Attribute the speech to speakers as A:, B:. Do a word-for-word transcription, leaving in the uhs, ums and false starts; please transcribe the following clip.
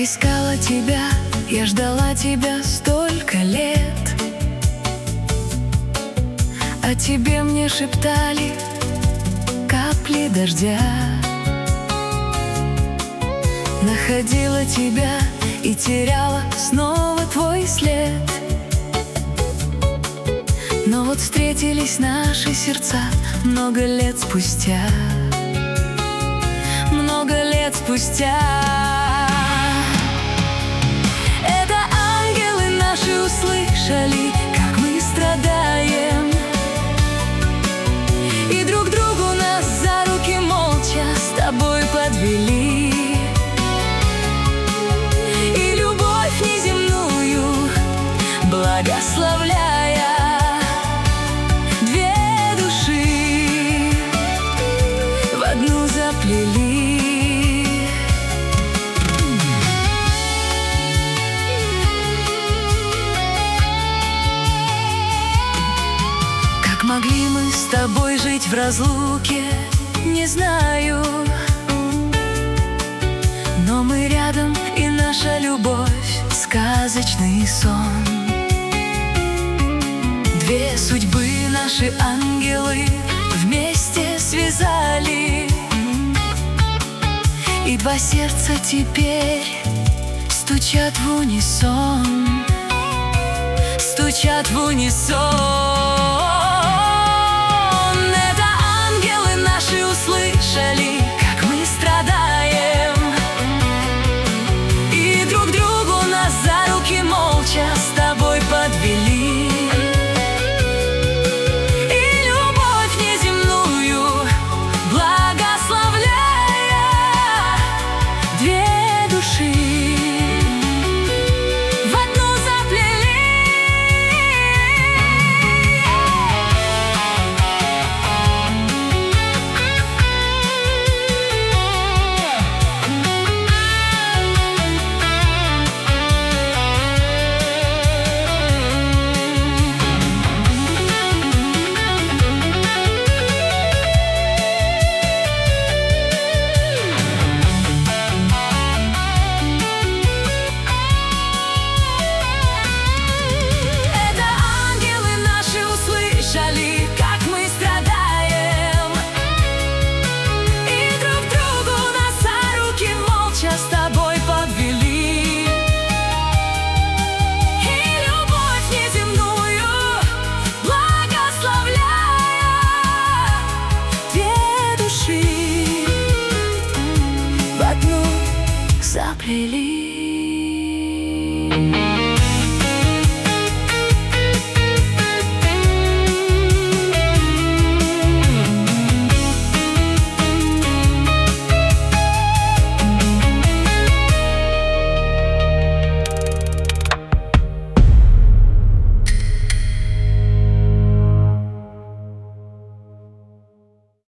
A: искала тебя, я ждала тебя столько лет. О тебе мне шептали капли дождя. Находила тебя и теряла снова твой след. Но вот встретились наши сердца много лет спустя. Много лет спустя. Это ангелы наши услышали, как мы страдаем, и друг другу нас за руки молча с тобой подвели. И любовь неземную благословляя, две души в одну заплели. Как могли мы с тобой жить в разлуке, не знаю. Но мы рядом, и наша любовь — сказочный сон. Две судьбы наши ангелы вместе связали, и два сердца теперь стучат в унисон, стучат в унисон. Услышали, как мы страдаем, и друг другу нас за руки молча с тобой подвели. И любовь неземную благословляя, две души в одну заплели. Заплели.